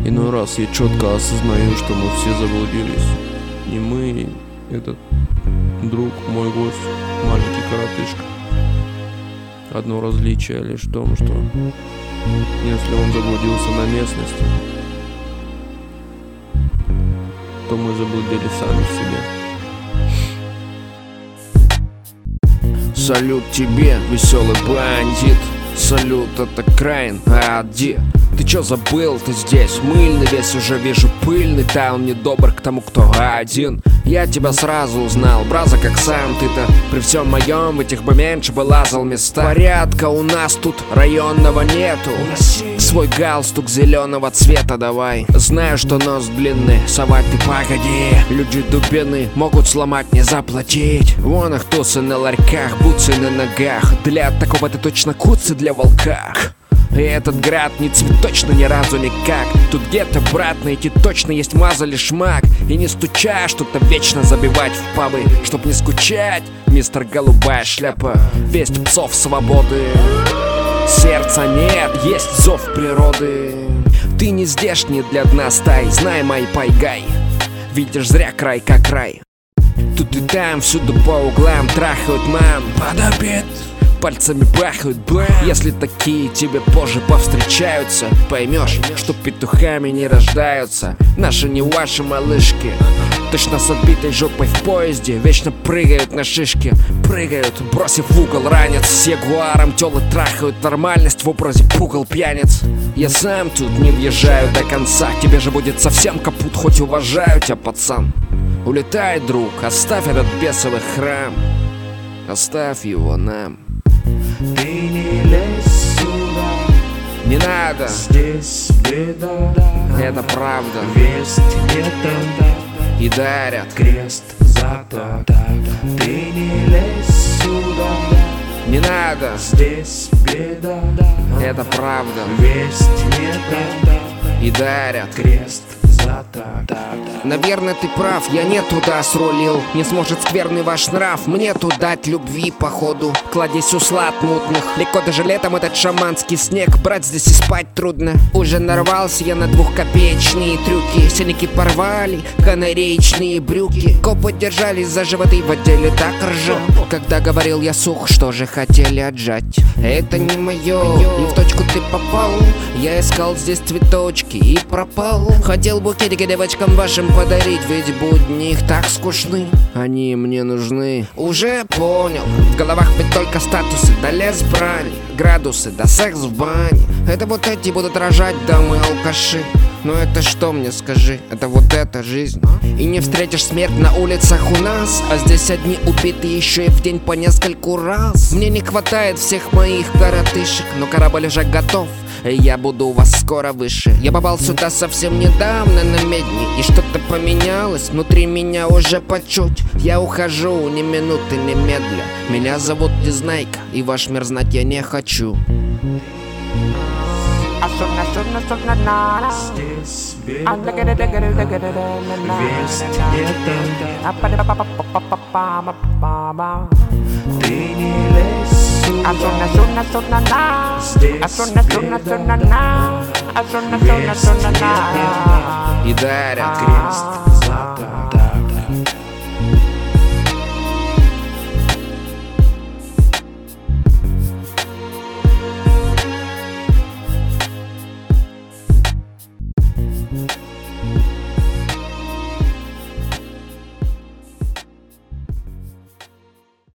Иной раз я четко осознаю, что мы все заблудились. Не мы, этот друг, мой гость, маленький коротышка. Одно различие лишь в том, что если он заблудился на местности, то мы заблудились сами в себе. Салют тебе, веселый бандит. Салют, это Крайн, а где? Ты чё забыл, ты здесь мыльный, весь уже вижу пыльный. Таун недобр к тому, кто один. Я тебя сразу узнал, браза, как сам ты-то. При всем моем в этих бы меньше бы лазал места. Порядка у нас тут районного нету. Свой галстук зеленого цвета давай. Знаю, что нос длинный, совать ты погоди. Люди дубины могут сломать, не заплатить. Вон их тусы на ларьках, бутсы на ногах. Для такого ты точно куцы для волка. И этот град не цветочно ни разу никак. Тут где-то, брат, найти точно есть маза лишь маг. И не стуча, что-то вечно забивать в пабы. Чтоб не скучать, мистер Голубая Шляпа. Весть псов свободы. Сердца нет, есть зов природы. Ты не здешний для дна стай, знай мой пайгай. Видишь зря край как рай. Тут и там, всюду по углам трахают мам. Под обед пальцами бахают бам. Если такие тебе позже повстречаются, поймешь, что петухами не рождаются. Наши не ваши малышки. Точно с отбитой жопой в поезде. Вечно прыгают на шишки. Прыгают, бросив в угол ранец. С ягуаром тёлы трахают нормальность в образе пугал пьяниц. Я сам тут не въезжаю до конца. Тебе же будет совсем капут, хоть уважаю тебя, пацан. Улетай, друг, оставь этот бесовый храм. Оставь его нам. Ты не лезь сюда, не надо, здесь беда. Это правда. Весть не тогда и дарят крест за то. Ты не лезь сюда, не надо, здесь беда. Это правда. Весть не тогда и дарят крест за то. Наверное, ты прав, я не туда срулил. Не сможет скверный ваш нрав мне тут дать любви, походу. Кладезь услад мутных. Легко даже летом этот шаманский снег. Брать здесь и спать трудно. Уже нарвался я на двухкопеечные трюки. Синяки порвали, канареечные брюки. Копы держались за животы в отделе, так ржал. Когда говорил я сух, что же хотели отжать? Это не мое, не в точку ты попал. Я искал здесь цветочки и пропал. Хотел букетики девочкам вашим подарить, ведь будни их так скучны. Они мне нужны. Уже понял, в головах ведь только статусы, да лес брани, градусы, да секс в бане. Это вот эти будут рожать дамы алкаши. Но это что мне, скажи, это вот эта жизнь. И не встретишь смерть на улицах у нас. А здесь одни убиты еще и в день по нескольку раз. Мне не хватает всех моих коротышек, но корабль уже готов, и я буду у вас скоро выше. Я попал сюда совсем недавно на медне, и что-то поменялось внутри меня уже по чуть. Я ухожу ни минуты, ни медля. Меня зовут Незнайка, и ваш мир знать я не хочу. Здесь беда. Весть не тогда. Ты не лезь сюда, здесь беда. Весть не тогда И дарят крест